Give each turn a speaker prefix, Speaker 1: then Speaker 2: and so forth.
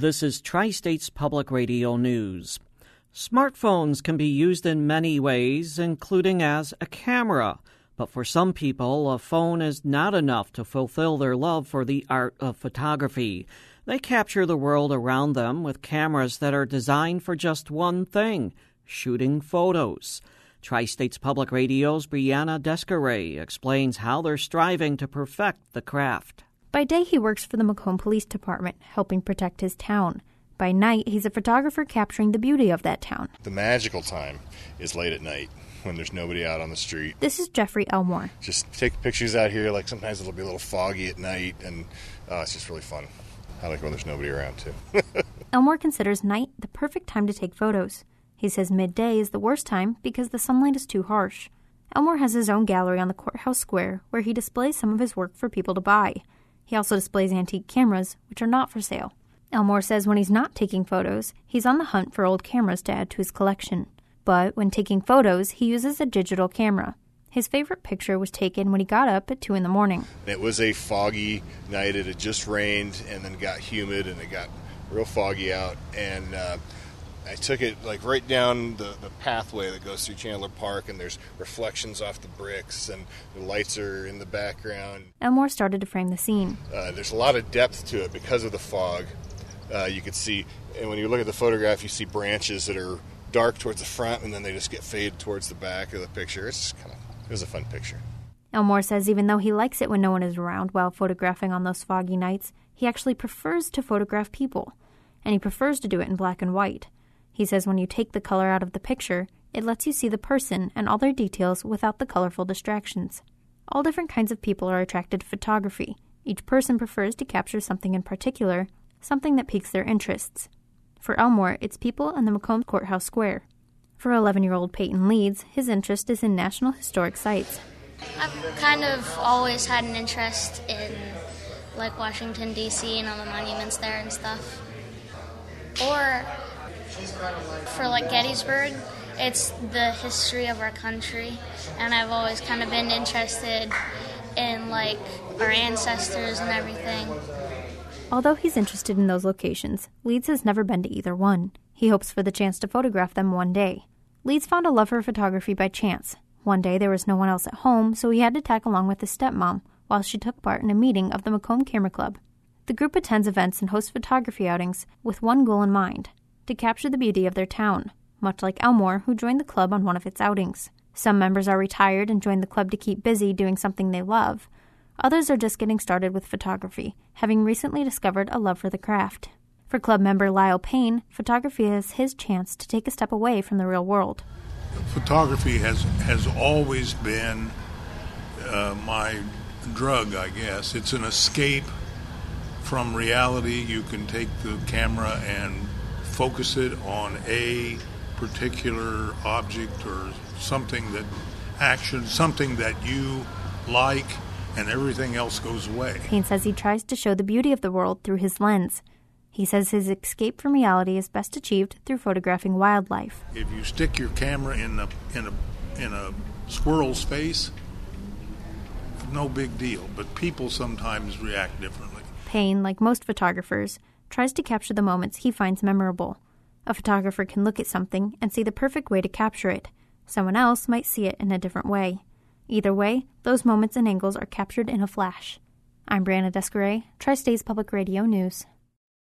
Speaker 1: This is Tri-States Public Radio News. Smartphones can be used in many ways, including as a camera. But for some people, a phone is not enough to fulfill their love for the art of photography. They capture the world around them with cameras that are designed for just one thing: shooting photos. Tri-States Public Radio's Brianna Descaray explains how they're striving to perfect the craft.
Speaker 2: By day, he works for the Macomb Police Department, helping protect his town. By night, he's a photographer capturing the beauty of that town.
Speaker 3: The magical time is late at night when there's nobody out on the street.
Speaker 2: This is Jeffrey Elmore.
Speaker 3: Just take pictures out here. Like sometimes it'll be a little foggy at night, and it's just really fun. I like when there's nobody around, too.
Speaker 2: Elmore considers night the perfect time to take photos. He says midday is the worst time because the sunlight is too harsh. Elmore has his own gallery on the courthouse square where he displays some of his work for people to buy. He also displays antique cameras, which are not for sale. Elmore says when he's not taking photos, he's on the hunt for old cameras to add to his collection. But when taking photos, he uses a digital camera. His favorite picture was taken when he got up at 2 a.m.
Speaker 3: It was a foggy night. It had just rained and then got humid and it got real foggy out. And I took it like right down the pathway that goes through Chandler Park, and there's reflections off the bricks, and the lights are in the background.
Speaker 2: Elmore started to frame the scene.
Speaker 3: There's a lot of depth to it because of the fog. You could see, and when you look at the photograph, you see branches that are dark towards the front, and then they just get faded towards the back of the picture. It was a fun picture.
Speaker 2: Elmore says even though he likes it when no one is around while photographing on those foggy nights, he actually prefers to photograph people, and he prefers to do it in black and white. He says when you take the color out of the picture, it lets you see the person and all their details without the colorful distractions. All different kinds of people are attracted to photography. Each person prefers to capture something in particular, something that piques their interests. For Elmore, it's people in the Macomb Courthouse Square. For 11-year-old Peyton Leeds, his interest is in National Historic Sites.
Speaker 4: I've kind of always had an interest in, like, Washington, D.C. and all the monuments there and stuff. Or for, like, Gettysburg, it's the history of our country, and I've always kind of been interested in, like, our ancestors and everything.
Speaker 2: Although he's interested in those locations, Leeds has never been to either one. He hopes for the chance to photograph them one day. Leeds found a love for photography by chance. One day there was no one else at home, so he had to tag along with his stepmom while she took part in a meeting of the Macomb Camera Club. The group attends events and hosts photography outings with one goal in mind: to capture the beauty of their town, much like Elmore, who joined the club on one of its outings. Some members are retired and join the club to keep busy doing something they love. Others are just getting started with photography, having recently discovered a love for the craft. For club member Lyle Payne, photography is his chance to take a step away from the real world.
Speaker 5: Photography has always been my drug, I guess. It's an escape from reality. You can take the camera and focus it on a particular object or something that you like, and everything else goes away.
Speaker 2: Payne says he tries to show the beauty of the world through his lens. He says his escape from reality is best achieved through photographing wildlife.
Speaker 5: If you stick your camera in a squirrel's face, no big deal, but people sometimes react differently.
Speaker 2: Payne, like most photographers, tries to capture the moments he finds memorable. A photographer can look at something and see the perfect way to capture it. Someone else might see it in a different way. Either way, those moments and angles are captured in a flash. I'm Brianna Descaray, Tri-States Public Radio News.